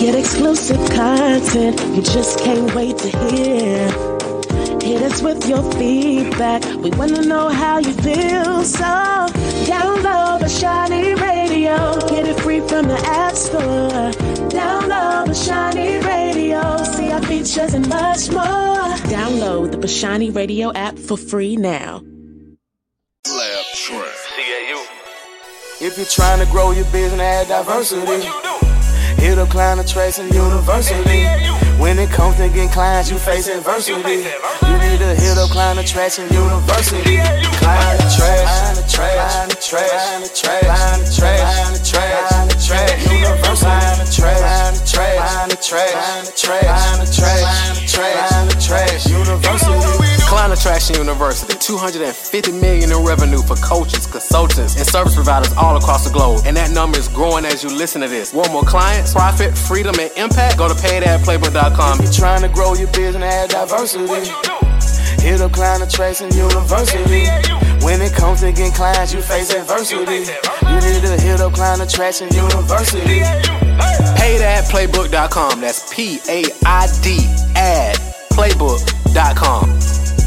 Get exclusive content you just can't wait to hear. Hit us with your feedback. We want to know how you feel. So download Bashani Radio. Get it free from the App Store. Download Bashani Radio. See our features and much more. Download the Bashani Radio app for free now. Lab Track. CAU. If you're trying to grow your business, add diversity. Hit up Client Attraction University. When it comes to getting clients, you face adversity. You need to hit up Client Attraction University. Client Attraction University. Client Attraction University, $250 million in revenue for coaches, consultants, and service providers all across the globe. And that number is growing as you listen to this. Want more clients, profit, freedom, and impact? Go to paydadplaybook.com. If you're trying to grow your business, add diversity. Hit up Client Attraction University. When it comes to getting clients, you face adversity. You need to hit up Client Attraction University. Paydadplaybook.com. That's P-A-I-D, playbook.com.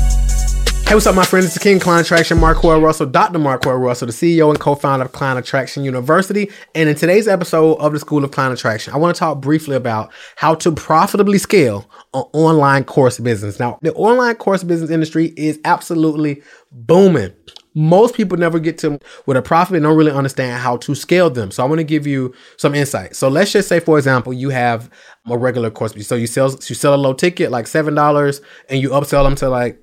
Hey, what's up, my friends? It's the King of Client Attraction, Marquel Russell, Dr. Marquel Russell, the CEO and co-founder of Client Attraction University. And in today's episode of the School of Client Attraction, I want to talk briefly about how to profitably scale an online course business. Now, the online course business industry is absolutely booming. Most people never get to with a profit and don't really understand how to scale them. So I want to give you some insight. So let's just say, for example, you have a regular course. So you sell a low ticket, like $7, and you upsell them to like,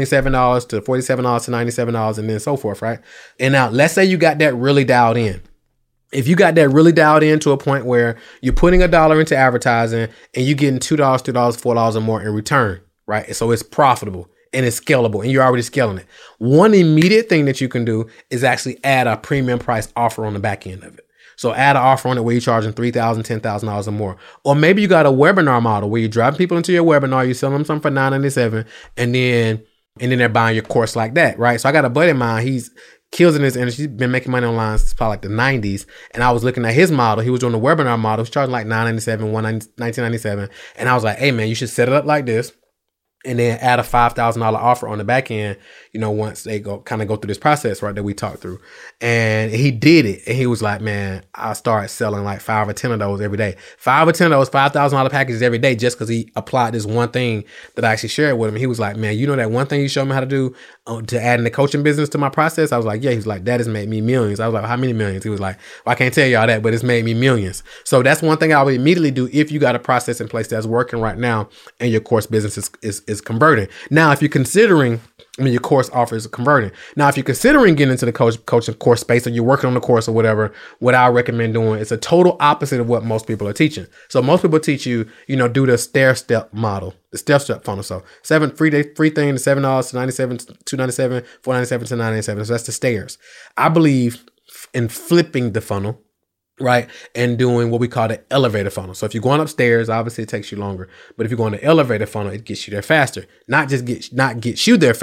$27 to $47 to $97 and then so forth, right? And now let's say you got that really dialed in. If you got that really dialed in to a point where you're putting $1 into advertising and you're getting $2, $3, $4 or more in return, right? So it's profitable and it's scalable and you're already scaling it. One immediate thing that you can do is actually add a premium price offer on the back end of it. So add an offer on it where you're charging $3,000, $10,000 or more. Or maybe you got a webinar model where you're driving people into your webinar, you sell them something for $9.97 and then they're buying your course like that, right? So I got a buddy of mine, he's kills in this industry. He's been making money online since probably like the 90s. And I was looking at his model. He was doing the webinar model. He was charging like $9.97, $19.97. And I was like, hey man, you should set it up like this. And then add a $5,000 offer on the back end, once they go through this process, right, that we talked through. And he did it. And he was like, man, I started selling like 5 or 10 of those every day. 5 or 10 of those $5,000 packages every day just because he applied this one thing that I actually shared with him. He was like, man, that one thing you showed me how to do to add in the coaching business to my process? I was like, yeah. He was like, that has made me millions. I was like, how many millions? He was like, well, I can't tell y'all that, but it's made me millions. So that's one thing I would immediately do if you got a process in place that's working right now and your course business is converting. Now, if you're considering, your course offer is converting. Now, if you're considering getting into the coaching course space or you're working on the course or whatever, what I recommend doing is a total opposite of what most people are teaching. So most people teach you, do the stair-step model, the stair-step funnel. So free thing to $7 to $97, $297, $497 to $997. So that's the stairs. I believe in flipping the funnel, right? And doing what we call the elevator funnel. So if you're going upstairs, obviously it takes you longer. But if you're going to elevator funnel, it gets you there faster. Not just gets you there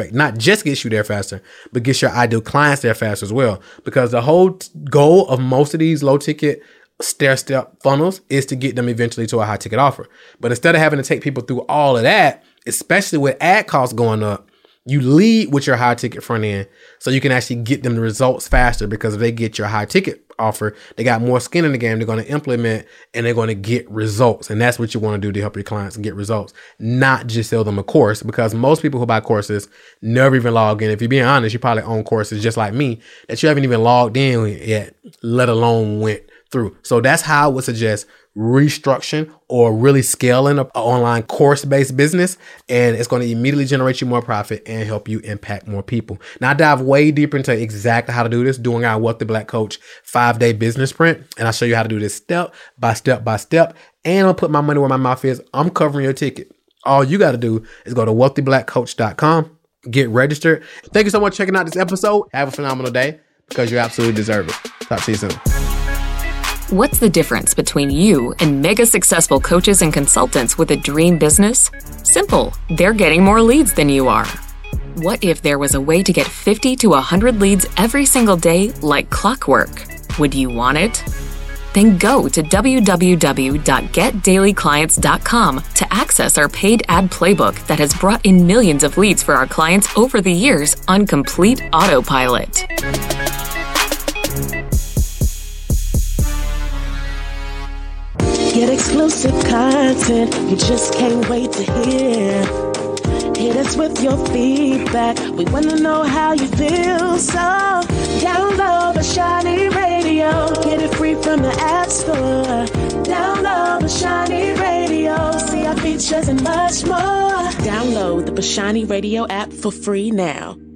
faster, but gets your ideal clients there faster as well. Because the whole goal of most of these low ticket stair-step funnels is to get them eventually to a high ticket offer. But instead of having to take people through all of that, especially with ad costs going up, you lead with your high ticket front end so you can actually get them the results faster, because if they get your high ticket offer, they got more skin in the game. They're going to implement and they're going to get results. And that's what you want to do to help your clients get results, not just sell them a course, because most people who buy courses never even log in. If you're being honest, you probably own courses just like me that you haven't even logged in yet, let alone went through. So that's how I would suggest restructuring or really scaling an online course-based business, and it's going to immediately generate you more profit and help you impact more people. Now, I dive way deeper into exactly how to do this during our Wealthy Black Coach 5-day business sprint, and I'll show you how to do this step by step by step, and I'll put my money where my mouth is. I'm covering your ticket. All you got to do is go to wealthyblackcoach.com, get registered. Thank you so much for checking out this episode. Have a phenomenal day, because you absolutely deserve it. Talk to you soon. What's the difference between you and mega successful coaches and consultants with a dream business? Simple. They're getting more leads than you are. What if there was a way to get 50 to 100 leads every single day like clockwork? Would you want it? Then go to www.getdailyclients.com to access our paid ad playbook that has brought in millions of leads for our clients over the years on complete autopilot. Get exclusive content you just can't wait to hear. Hit us with your feedback. We want to know how you feel. So download Bashani Radio. Get it free from the App Store. Download Bashani Radio. See our features and much more. Download the Bashani Radio app for free now.